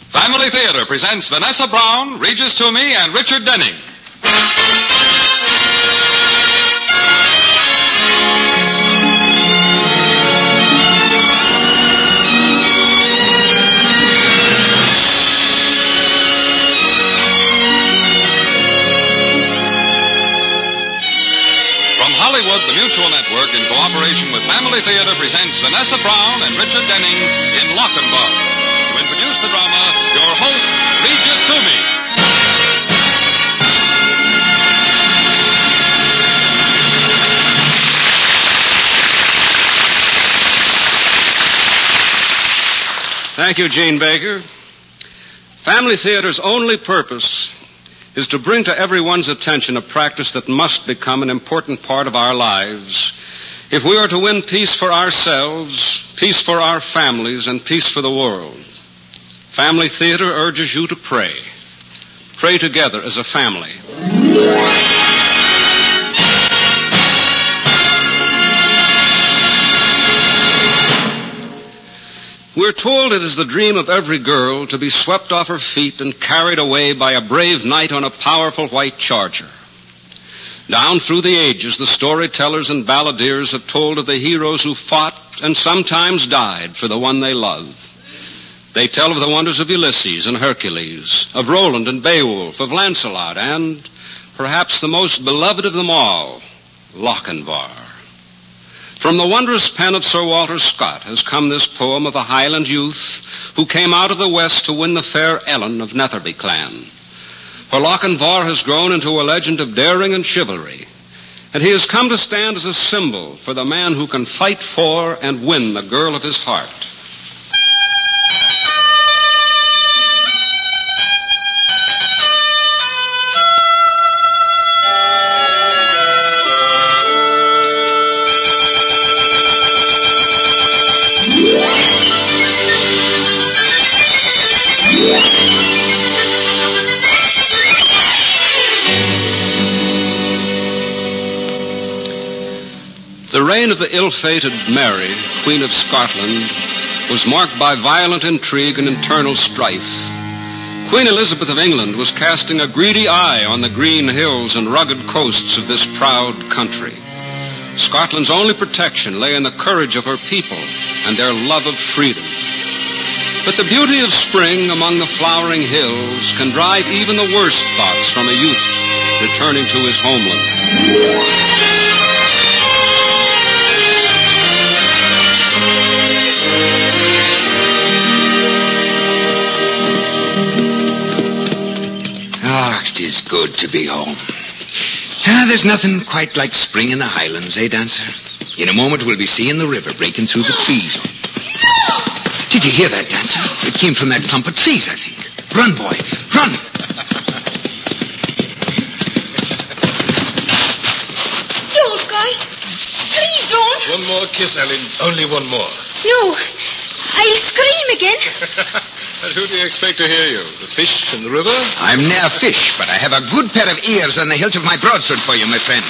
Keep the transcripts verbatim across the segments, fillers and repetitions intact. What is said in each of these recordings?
Family Theater presents Vanessa Brown, Regis Toomey, and Richard Denning. From Hollywood, the Mutual Network, in cooperation with Family Theater, presents Vanessa Brown and Richard Denning in Lochinvar. To introduce the drama, your host, Regis Toomey. Thank you, Gene Baker. Family Theater's only purpose is to bring to everyone's attention a practice that must become an important part of our lives if we are to win peace for ourselves, peace for our families, and peace for the world. Family Theater urges you to pray. Pray together as a family. We're told it is the dream of every girl to be swept off her feet and carried away by a brave knight on a powerful white charger. Down through the ages, the storytellers and balladeers have told of the heroes who fought and sometimes died for the one they loved. They tell of the wonders of Ulysses and Hercules, of Roland and Beowulf, of Lancelot, and perhaps the most beloved of them all, Lochinvar. From the wondrous pen of Sir Walter Scott has come this poem of a Highland youth who came out of the west to win the fair Ellen of Netherby clan. For Lochinvar has grown into a legend of daring and chivalry, and he has come to stand as a symbol for the man who can fight for and win the girl of his heart. The reign of the ill-fated Mary, Queen of Scotland, was marked by violent intrigue and internal strife. Queen Elizabeth of England was casting a greedy eye on the green hills and rugged coasts of this proud country. Scotland's only protection lay in the courage of her people and their love of freedom. But the beauty of spring among the flowering hills can drive even the worst thoughts from a youth returning to his homeland. It is good to be home. Ah, there's nothing quite like spring in the Highlands, eh, Dancer? In a moment we'll be seeing the river breaking through the trees. Did you hear that, Dancer? It came from that clump of trees, I think. Run, boy, run! Don't, Guy. Please don't. One more kiss, Ellen. Only one more. No. I'll scream again. And who do you expect to hear you? The fish in the river? I'm near fish, but I have a good pair of ears on the hilt of my broadsword for you, my friend.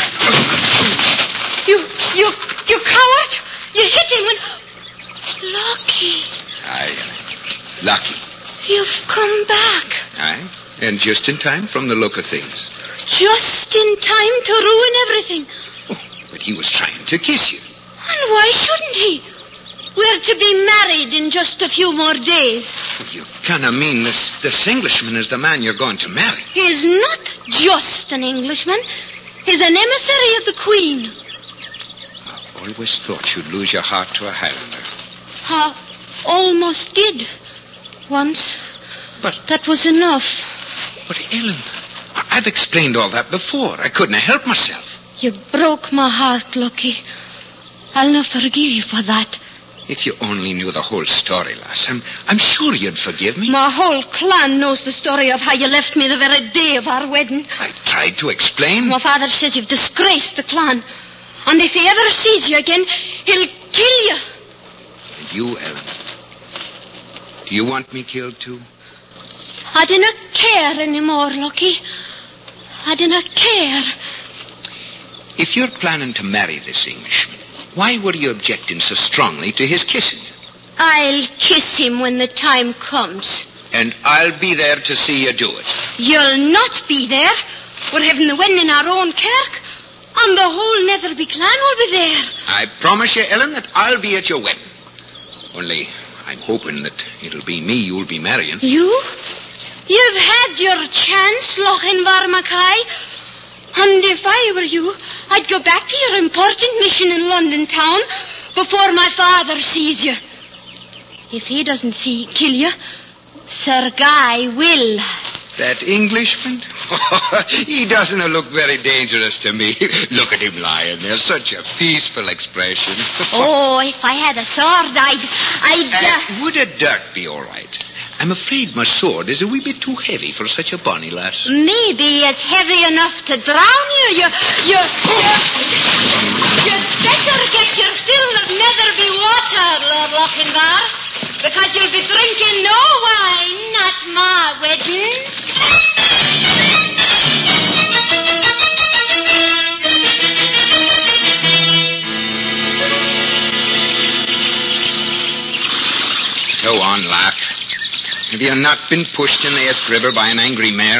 You, you, you coward! You hit him when... Lucky. Aye, Lucky. You've come back. Aye, and just in time from the look of things. Just in time to ruin everything. Oh, but he was trying to kiss you. And why shouldn't he? We're to be married in just a few more days. You cannot mean this, this Englishman is the man you're going to marry. He's not just an Englishman. He's an emissary of the Queen. I always thought you'd lose your heart to a Highlander. I almost did. Once. But... That was enough. But, Ellen, I've explained all that before. I couldn't help myself. You broke my heart, Lucky. I'll not forgive you for that. If you only knew the whole story, lass, I'm, I'm sure you'd forgive me. My whole clan knows the story of how you left me the very day of our wedding. I tried to explain. My father says you've disgraced the clan. And if he ever sees you again, he'll kill you. And you, Ellen, do you want me killed too? I do not care anymore, Lucky. I do not care. If you're planning to marry this Englishman, why were you objecting so strongly to his kissing you? I'll kiss him when the time comes. And I'll be there to see you do it. You'll not be there. We're having the wedding in our own kirk. And the whole Netherby clan will be there. I promise you, Ellen, that I'll be at your wedding. Only, I'm hoping that it'll be me you'll be marrying. You? You've had your chance, Lochinvar Mackay. And if I were you, I'd go back to your important mission in London town before my father sees you. If he doesn't see kill you, Sir Guy will. That Englishman? He doesn't look very dangerous to me. Look at him lying there. Such a peaceful expression. Oh, if I had a sword, I'd... I'd... Uh... Uh, would a dart be all right? I'm afraid my sword is a wee bit too heavy for such a bonny lass. Maybe it's heavy enough to drown you. You... You... you you'd better get your fill of Netherby water, Lord Lochinvar. Because you'll be drinking no wine at my wedding. Go on, laugh. Have you not been pushed in the Esk River by an angry mare?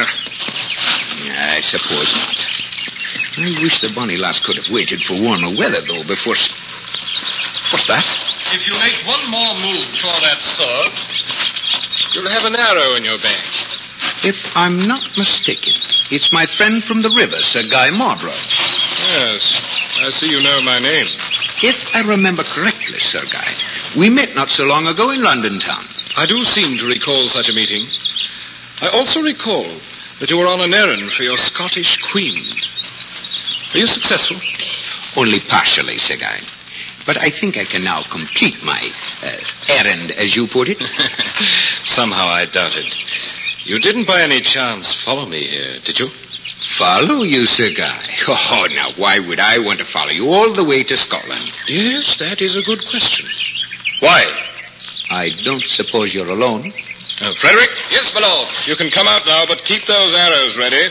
I suppose not. I wish the bonny lass could have waited for warmer weather, though, before... What's that? If you make one more move toward that sword, you'll have an arrow in your back. If I'm not mistaken, it's my friend from the river, Sir Guy Marborough. Yes, I see you know my name. If I remember correctly, Sir Guy, we met not so long ago in London town. I do seem to recall such a meeting. I also recall that you were on an errand for your Scottish queen. Are you successful? Only partially, Sir Guy. But I think I can now complete my uh, errand, as you put it. Somehow I doubt it. You didn't by any chance follow me here, did you? Follow you, Sir Guy? Oh, now, why would I want to follow you all the way to Scotland? Yes, that is a good question. Why? I don't suppose you're alone. Uh, Frederick? Yes, my lord. You can come out now, but keep those arrows ready.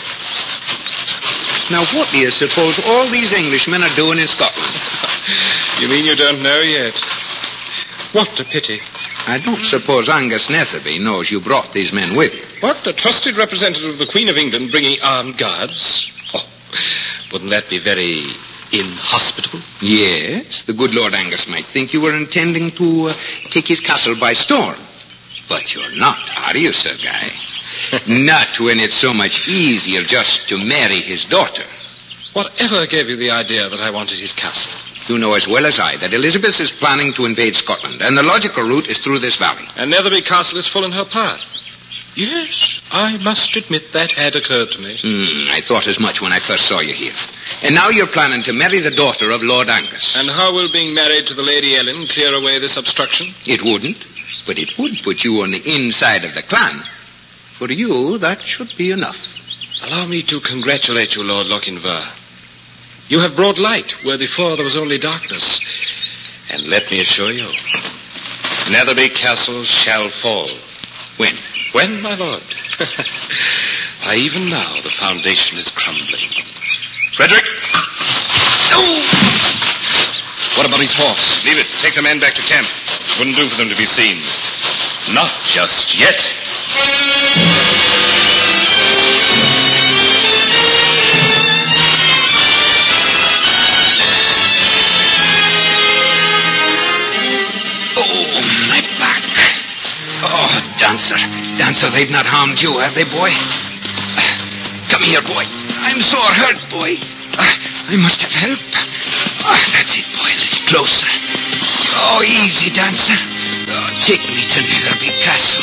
Now, what do you suppose all these Englishmen are doing in Scotland? You mean you don't know yet? What a pity. I don't suppose Angus Netherby knows you brought these men with you. What? A trusted representative of the Queen of England bringing armed guards? Oh, wouldn't that be very inhospitable? Yes, the good Lord Angus might think you were intending to uh, take his castle by storm. But you're not, are you, Sir Guy? Not when it's so much easier just to marry his daughter. Whatever gave you the idea that I wanted his castle? You know as well as I that Elizabeth is planning to invade Scotland, and the logical route is through this valley. And Netherby Castle is full in her path. Yes, I must admit that had occurred to me. Mm, I thought as much when I first saw you here. And now you're planning to marry the daughter of Lord Angus. And how will being married to the Lady Ellen clear away this obstruction? It wouldn't, but it would put you on the inside of the clan. For you, that should be enough. Allow me to congratulate you, Lord Lochinvar. You have brought light where before there was only darkness. And let me assure you, Netherby Castle shall fall. When? When, my lord? Why, even now the foundation is crumbling. Frederick! Oh! What about his horse? Leave it. Take the men back to camp. It wouldn't do for them to be seen. Not just yet. Dancer. Dancer, they've not harmed you, have they, boy? Come here, boy. I'm sore hurt, boy. I must have help. Oh, that's it, boy. A little closer. Oh, easy, Dancer. Oh, take me to Netherby Castle.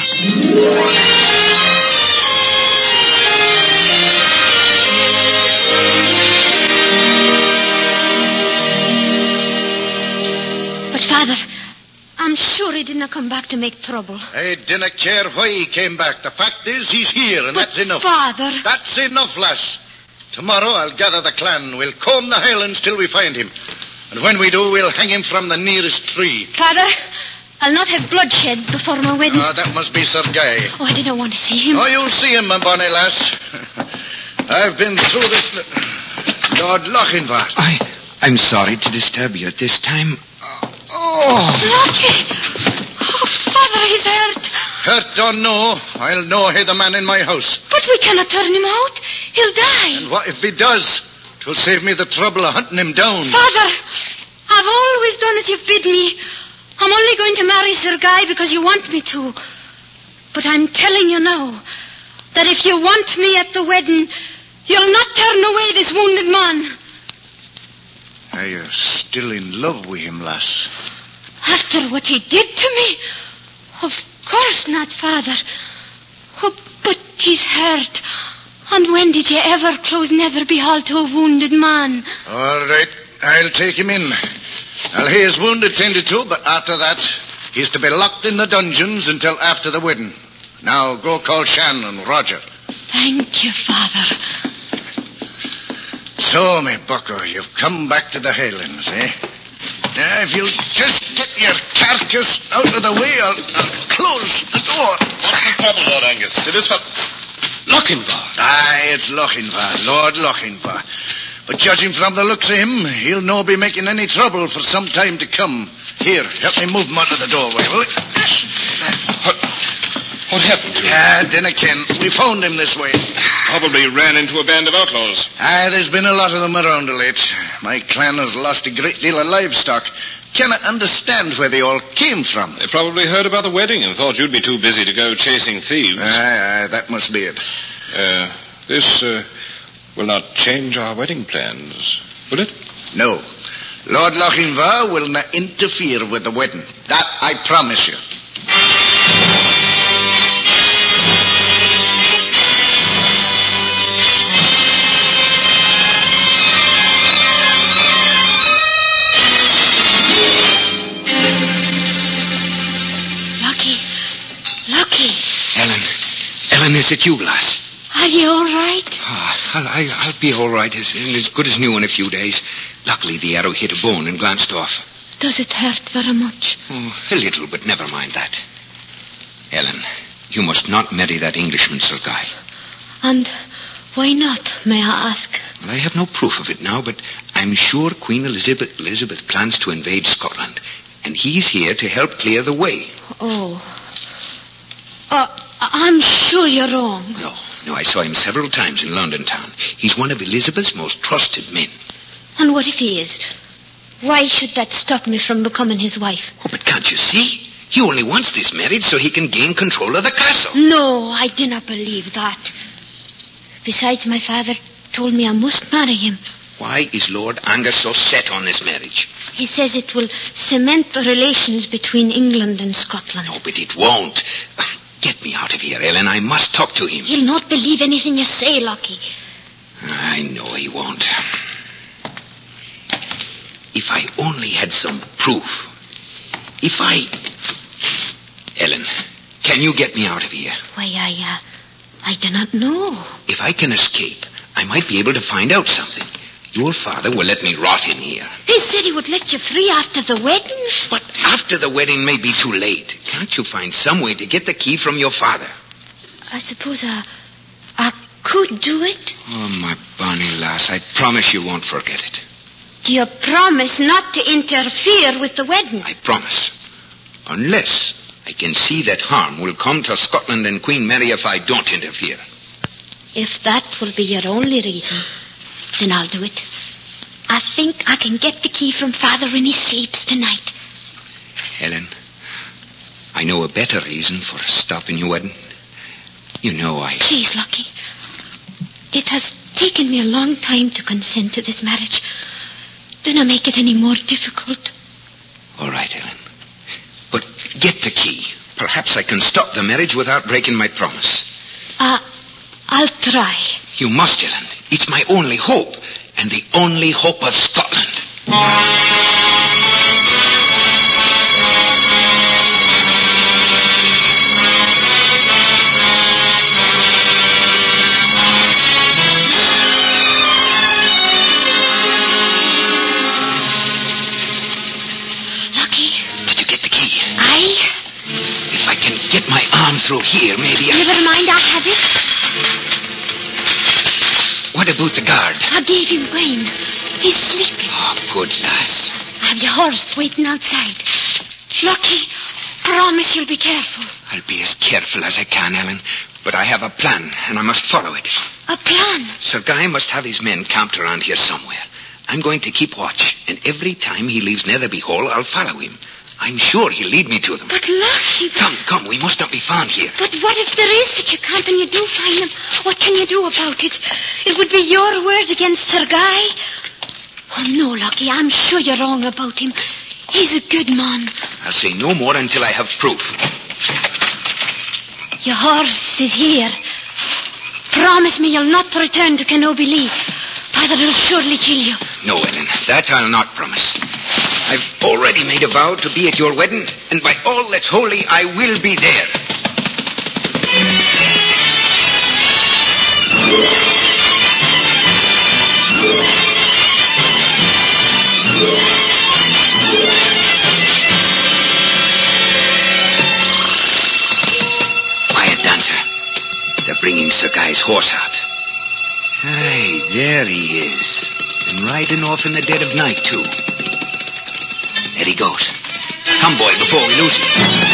But, Father, I'm sure he didn't come back to make trouble. I didn't care why he came back. The fact is, he's here, and but that's enough. Father... That's enough, lass. Tomorrow I'll gather the clan. We'll comb the Highlands till we find him. And when we do, we'll hang him from the nearest tree. Father, I'll not have bloodshed before my wedding. Ah, that must be Sir Guy. Oh, I didn't want to see him. Oh, you'll see him, my bonny lass. I've been through this... Lord Lochinvar. I, I'm sorry to disturb you at this time. Oh. Lockie! Oh, Father, Father, he's hurt. Hurt or no, I'll know he the man in my house. But we cannot turn him out. He'll die. And what if he does? 'Twill save me the trouble of hunting him down. Father, I've always done as you've bid me. I'm only going to marry Sir Guy because you want me to. But I'm telling you now that if you want me at the wedding, you'll not turn away this wounded man. Are you still in love with him, lass? After what he did to me? Of course not, Father. Oh, but he's hurt. And when did you ever close Netherby Hall to a wounded man? All right, I'll take him in. I'll hear his wounded tended to, but after that, he's to be locked in the dungeons until after the wedding. Now, go call Shan and Roger. Thank you, Father. So, me bucko, you've come back to the Highlands, eh? Now, if you'll just get your carcass out of the way, I'll, I'll close the door. What's the trouble, Lord Angus? Did this for... Lochinvar. Aye, it's Lochinvar, Lord Lochinvar. But judging from the looks of him, he'll no be making any trouble for some time to come. Here, help me move him out of the doorway, will you? What, what happened to him? Ah, dinna ken. We found him this way. Probably ran into a band of outlaws. Aye, there's been a lot of them around of late. My clan has lost a great deal of livestock. Cannot understand where they all came from. They probably heard about the wedding and thought you'd be too busy to go chasing thieves. Aye, aye, that must be it. Uh, this uh, will not change our wedding plans, will it? No. Lord Lochinvar will not interfere with the wedding. That I promise you. Ellen, is it you, lass? Are you all right? Oh, I'll, I, I'll be all right. As, as good as new in a few days. Luckily, the arrow hit a bone and glanced off. Does it hurt very much? Oh, a little, but never mind that. Ellen, you must not marry that Englishman, Sir Guy. And why not, may I ask? Well, I have no proof of it now, but I'm sure Queen Elizabeth, Elizabeth plans to invade Scotland. And he's here to help clear the way. Oh. Uh, I'm sure you're wrong. No, no, I saw him several times in London town. He's one of Elizabeth's most trusted men. And what if he is? Why should that stop me from becoming his wife? Oh, but can't you see? He only wants this marriage so he can gain control of the castle. No, I do not believe that. Besides, my father told me I must marry him. Why is Lord Angus so set on this marriage? He says it will cement the relations between England and Scotland. No, but it won't. Get me out of here, Ellen. I must talk to him. He'll not believe anything you say, Lockie. I know he won't. If I only had some proof. If I... Ellen, can you get me out of here? Why, I, uh, I do not know. If I can escape, I might be able to find out something. Your father will let me rot in here. He said he would let you free after the wedding. But after the wedding may be too late. Can't you find some way to get the key from your father? I suppose I, I could do it. Oh, my bonny lass, I promise you won't forget it. Do you promise not to interfere with the wedding? I promise. Unless I can see that harm will come to Scotland and Queen Mary if I don't interfere. If that will be your only reason, then I'll do it. I think I can get the key from Father when he sleeps tonight. Helen, I know a better reason for stopping your wedding. You know I... Please, Lockie. It has taken me a long time to consent to this marriage. Do not make it any more difficult. All right, Helen. But get the key. Perhaps I can stop the marriage without breaking my promise. Uh, I'll try. You must, Helen. It's my only hope, and the only hope of Scotland. Get my arm through here, maybe I... Never mind, I have it. What about the guard? I gave him wine. He's sleeping. Oh, good lass. I have your horse waiting outside. Lucky, Promise you'll be careful. I'll be as careful as I can, Ellen. But I have a plan, and I must follow it. A plan? Sir Guy must have his men camped around here somewhere. I'm going to keep watch, and every time he leaves Netherby Hall, I'll follow him. I'm sure he'll lead me to them. But Lucky... Come, come, we must not be found here. But what if there is such a camp and you do find them? What can you do about it? It would be your word against Sir Guy. Oh, no, Lucky, I'm sure you're wrong about him. He's a good man. I'll say no more until I have proof. Your horse is here. Promise me you'll not return to Kenobi Lee. Father will surely kill you. No, Ellen, that I'll not promise. I've already made a vow to be at your wedding, and by all that's holy, I will be there. Quiet, Dancer. They're bringing Sir Guy's horse out. Aye, there he is. And riding off in the dead of night, too. There he goes. Come, boy, before we lose him.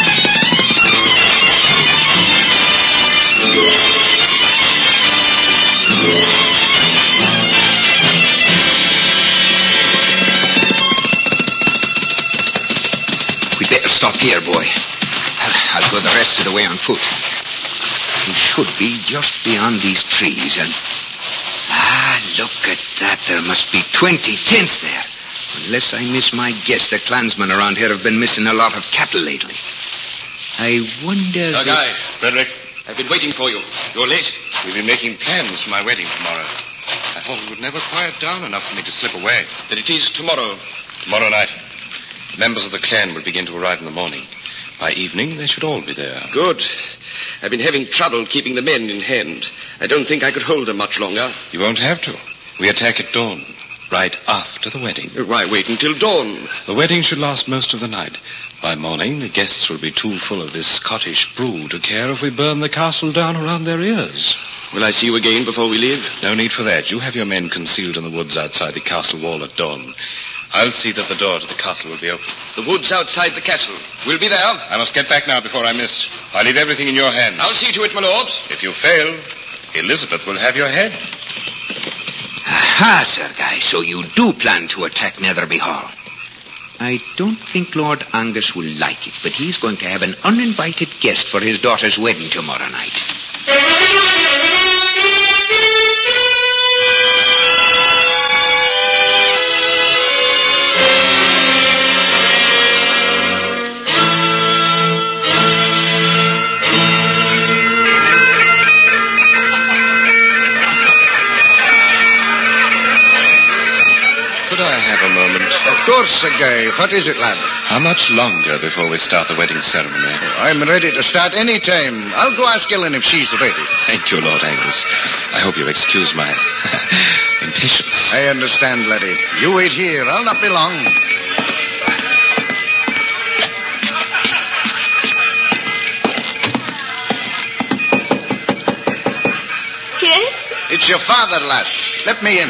We'd better stop here, boy. I'll, I'll go the rest of the way on foot. We should be just beyond these trees, and... Ah, look at that. There must be twenty tents there. Unless I miss my guess, the clansmen around here have been missing a lot of cattle lately. I wonder... Sir if... Guy, Frederick, I've been waiting for you. You're late. We've been making plans for my wedding tomorrow. I thought it would never quiet down enough for me to slip away. Then it is tomorrow. Tomorrow night. Members of the clan will begin to arrive in the morning. By evening, they should all be there. Good. I've been having trouble keeping the men in hand. I don't think I could hold them much longer. You won't have to. We attack at dawn. Right after the wedding. Why wait until dawn? The wedding should last most of the night. By morning, the guests will be too full of this Scottish brew to care if we burn the castle down around their ears. Will I see you again before we leave? No need for that. You have your men concealed in the woods outside the castle wall at dawn. I'll see that the door to the castle will be open. The woods outside the castle. We'll be there. I must get back now before I miss. I leave everything in your hands. I'll see to it, my lords. If you fail, Elizabeth will have your head. Aha, Sir Guy, so you do plan to attack Netherby Hall. I don't think Lord Angus will like it, but he's going to have an uninvited guest for his daughter's wedding tomorrow night. Of course, Sir Guy. What is it, lad? How much longer before we start the wedding ceremony? Oh, I'm ready to start any time. I'll go ask Ellen if she's ready. Thank you, Lord Angus. I hope you'll excuse my impatience. I understand, laddie. You wait here. I'll not be long. Yes? It's your father, lass. Let me in.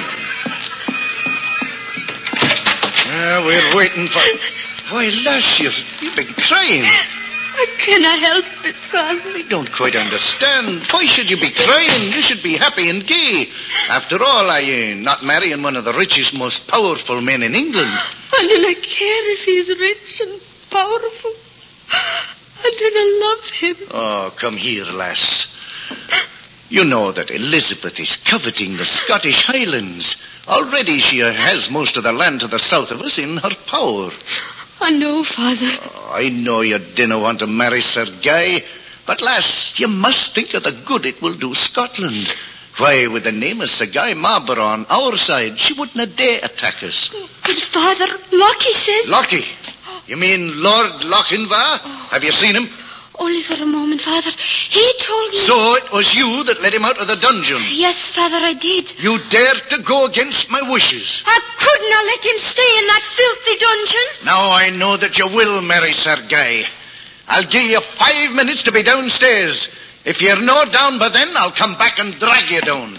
Ah, we're waiting for... Why, lass, you've, you've been crying. How can I help it, Father? I don't quite understand. Why should you be crying? You should be happy and gay. After all, I ain't not marrying one of the richest, most powerful men in England. I do not care if he's rich and powerful. I do not love him. Oh, come here, lass. You know that Elizabeth is coveting the Scottish Highlands. Already she has most of the land to the south of us in her power. I know, Father. Oh, I know you didn't want to marry Sir Guy, but, lass, you must think of the good it will do Scotland. Why, with the name of Sir Guy Marlborough on our side, she wouldn't dare attack us. But, Father, Lockie says... Lockie? You mean Lord Lochinvar? Oh. Have you seen him? Only for a moment, Father. He told me... So it was you that let him out of the dungeon? Yes, Father, I did. You dared to go against my wishes? I could not let him stay in that filthy dungeon. Now I know that you will marry Sir Guy. I'll give you five minutes to be downstairs. If you're not down by then, I'll come back and drag you down.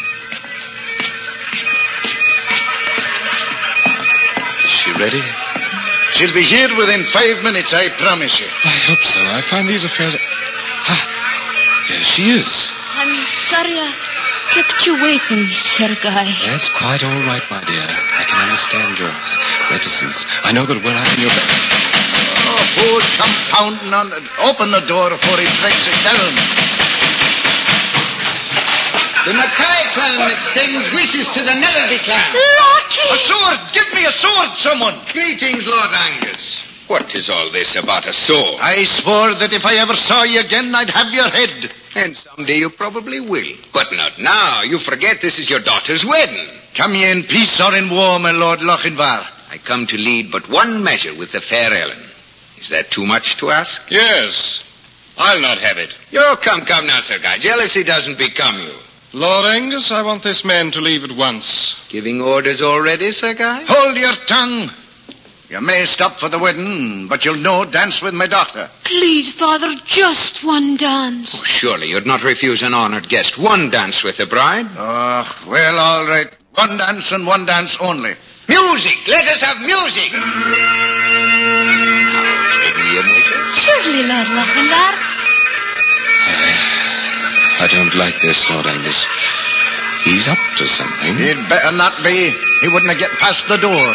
Is she ready? She'll be here within five minutes, I promise you. I hope so. I find these affairs... Ah, here she is. I'm sorry I kept you waiting, Sergei. That's quite all right, my dear. I can understand your reticence. I know that when I'm in your bed... Oh, who'd come pounding on it? Open the door before he breaks it down. The Mackay clan extends wishes to the Netherby clan. Lucky! A sword! Give me a sword, someone! Greetings, Lord Angus. What is all this about a sword? I swore that if I ever saw you again, I'd have your head. And someday you probably will. But not now. You forget this is your daughter's wedding. Come ye in peace or in war, my Lord Lochinvar? I come to lead but one measure with the fair Ellen. Is that too much to ask? Yes. I'll not have it. Oh, come, come now, Sir Guy. Jealousy doesn't become you. Lord Angus, I want this man to leave at once. Giving orders already, Sir Guy? Hold your tongue. You may stop for the wedding, but you'll no dance with my daughter. Please, Father, just one dance. Oh, surely you'd not refuse an honored guest one dance with the bride. Oh, well, all right. One dance and one dance only. Music! Let us have music! Now, trade me a measure. Surely, Lord Lochinvar. I don't like this, Lord Angus. He's up to something. He'd better not be. He wouldn't have get past the door.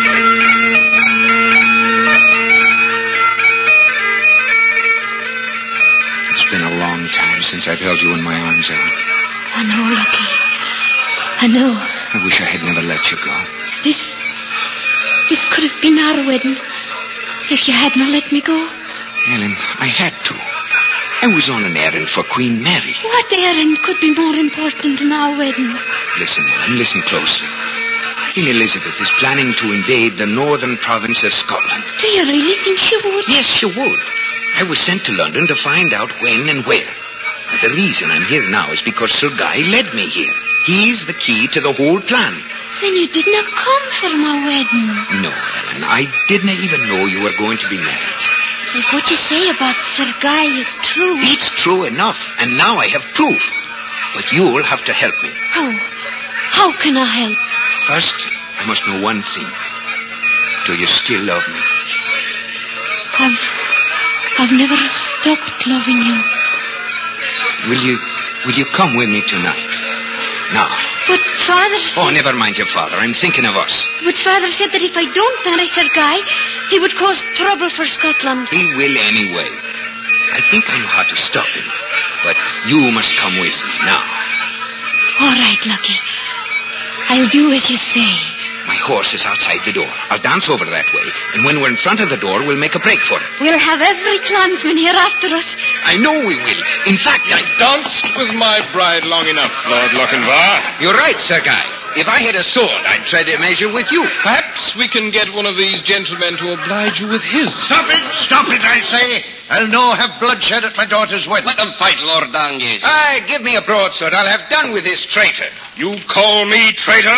It's been a long time since I've held you in my arms, Ellen. I know, Lucky. I know. I wish I had never let you go. This... This could have been our wedding if you had not let me go. Ellen, I had to. I was on an errand for Queen Mary. What errand could be more important than our wedding? Listen, Ellen, listen closely. Queen Elizabeth is planning to invade the northern province of Scotland. Do you really think she would? Yes, she would. I was sent to London to find out when and where. But the reason I'm here now is because Sir Guy led me here. He's the key to the whole plan. Then you did not come for my wedding. No, Ellen, I didn't even know you were going to be married. If what you say about Sir Guy is true... It's true enough, and now I have proof. But you'll have to help me. How? How can I help? First, I must know one thing. Do you still love me? I've... I've never stopped loving you. Will you... Will you come with me tonight? Now. But Father said... Oh, never mind your father. I'm thinking of us. But Father said that if I don't marry Sir Guy, he would cause trouble for Scotland. He will anyway. I think I know how to stop him. But you must come with me now. All right, Lucky. I'll do as you say. My horse is outside the door. I'll dance over that way. And when we're in front of the door, we'll make a break for it. We'll have every clansman here after us. I know we will. In fact, I... Danced with my bride long enough, Lord Lochinvar. You're right, Sir Guy. If I had a sword, I'd trade a measure with you. Perhaps we can get one of these gentlemen to oblige you with his. Stop it! Stop it, I say! I'll no have bloodshed at my daughter's wedding. Let them fight, Lord Angus. Aye, give me a broadsword. I'll have done with this traitor. You call me traitor?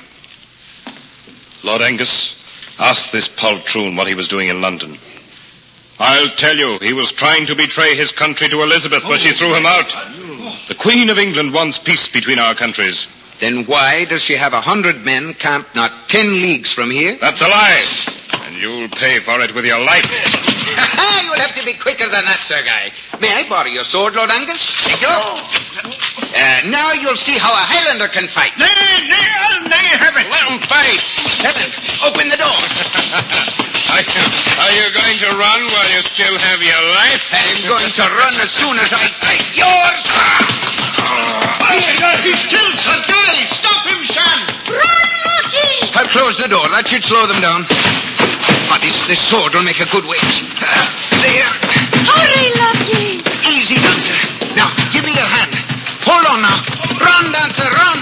Lord Angus, ask this poltroon what he was doing in London. I'll tell you, he was trying to betray his country to Elizabeth, but she threw him out. The Queen of England wants peace between our countries. Then why does she have a hundred men camped not ten leagues from here? That's a lie. And you'll pay for it with your life. You'll have to be quicker than that, Sir Guy. May I borrow your sword, Lord Angus? Thank you. Uh, now you'll see how a Highlander can fight. Nay, nay, I'll nay have it. Let him fight. Helen, open the door. Are you, are you going to run while you still have your life? I'm going to run as soon as I break yours. He's killed Sir Guy. Stop him, Shan. Run, Lucky! I'll close the door. That should slow them down. But this, this sword will make a good weight. Uh, there. Hurry, Lucky! Easy, Dancer. Now, give me your hand. Hold on now. Run, Dancer, run.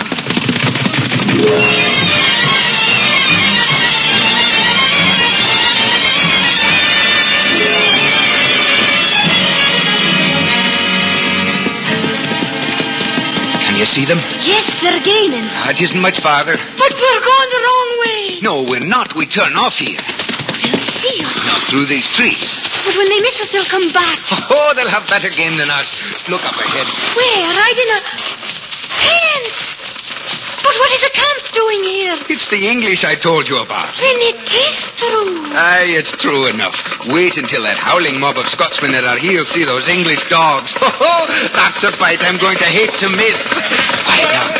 Can you see them? Yes, they're gaining. Ah, it isn't much farther. But we're going the wrong way. No, we're not. We turn off here. They'll see us. Not through these trees. But when they miss us, they'll come back. Oh, they'll have better game than us. Look up ahead. Where? Right in a... Tents! But what is a camp doing here? It's the English I told you about. Then it is true. Aye, it's true enough. Wait until that howling mob of Scotsmen at our heels see those English dogs. Oh, that's a fight I'm going to hate to miss. Quiet now.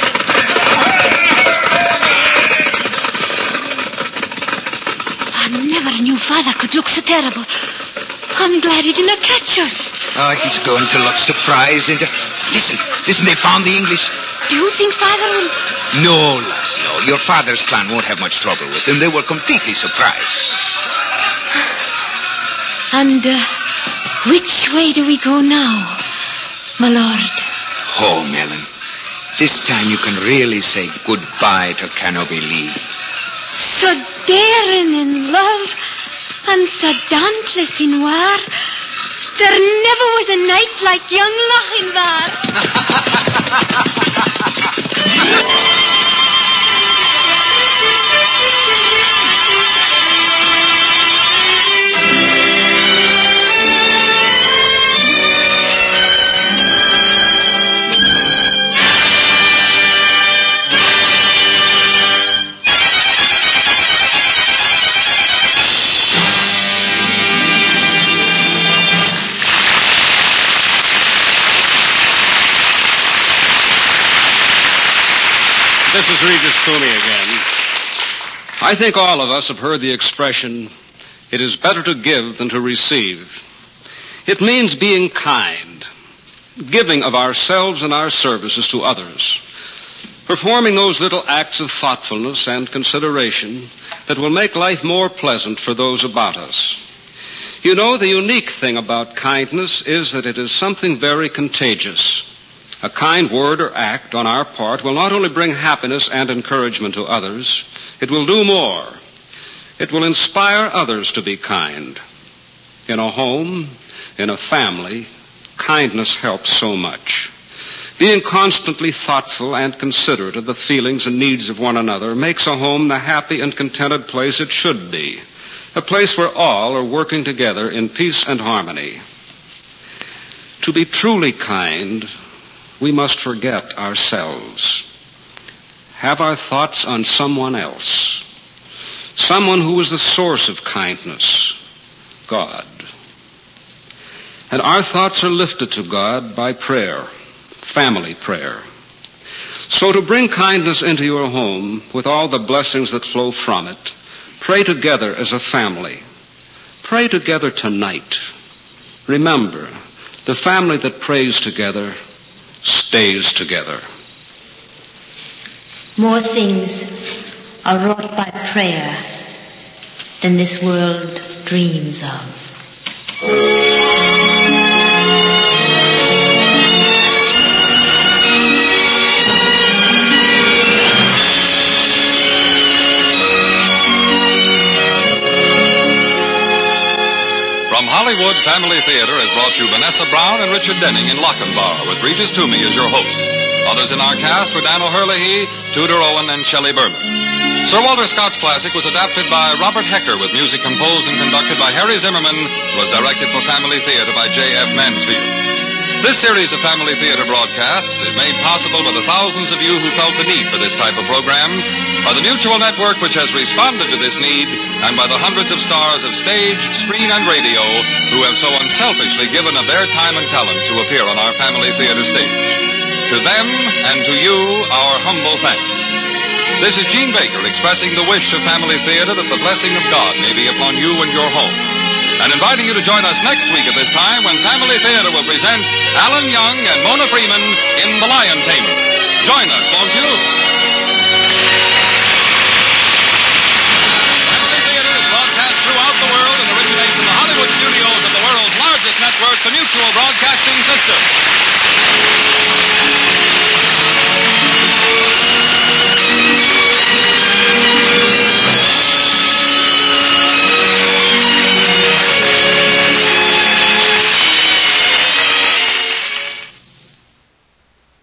I never knew Father could look so terrible. I'm glad he didn't catch us. Oh, he's going to look surprised and just... Listen, listen, they found the English. Do you think Father will... No, lass, no. Your father's clan won't have much trouble with them. They were completely surprised. And uh, which way do we go now, my lord? Home, Ellen. This time you can really say goodbye to Cannobie Lee. So daring in love and so dauntless in war. There never was a knight like young Lochinvar. This is Regis Toomey again. I think all of us have heard the expression, it is better to give than to receive. It means being kind, giving of ourselves and our services to others, performing those little acts of thoughtfulness and consideration that will make life more pleasant for those about us. You know, the unique thing about kindness is that it is something very contagious. A kind word or act on our part will not only bring happiness and encouragement to others, it will do more. It will inspire others to be kind. In a home, in a family, kindness helps so much. Being constantly thoughtful and considerate of the feelings and needs of one another makes a home the happy and contented place it should be, a place where all are working together in peace and harmony. To be truly kind, we must forget ourselves. Have our thoughts on someone else. Someone who is the source of kindness, God. And our thoughts are lifted to God by prayer, family prayer. So to bring kindness into your home with all the blessings that flow from it, pray together as a family. Pray together tonight. Remember, the family that prays together stays together. More things are wrought by prayer than this world dreams of. From Hollywood, Family Theater has brought you Vanessa Brown and Richard Denning in Lochinvar with Regis Toomey as your host. Others in our cast were Dan O'Herlihy, Tudor Owen, and Shelley Berman. Sir Walter Scott's classic was adapted by Robert Hecker with music composed and conducted by Harry Zimmerman and was directed for Family Theater by J F Mansfield. This series of Family Theater broadcasts is made possible by the thousands of you who felt the need for this type of program, by the Mutual Network which has responded to this need, and by the hundreds of stars of stage, screen, and radio who have so unselfishly given of their time and talent to appear on our Family Theater stage. To them and to you, our humble thanks. This is Gene Baker expressing the wish of Family Theater that the blessing of God may be upon you and your home, and inviting you to join us next week at this time when Family Theater will present Alan Young and Mona Freeman in The Lion Tamer. Join us, won't you?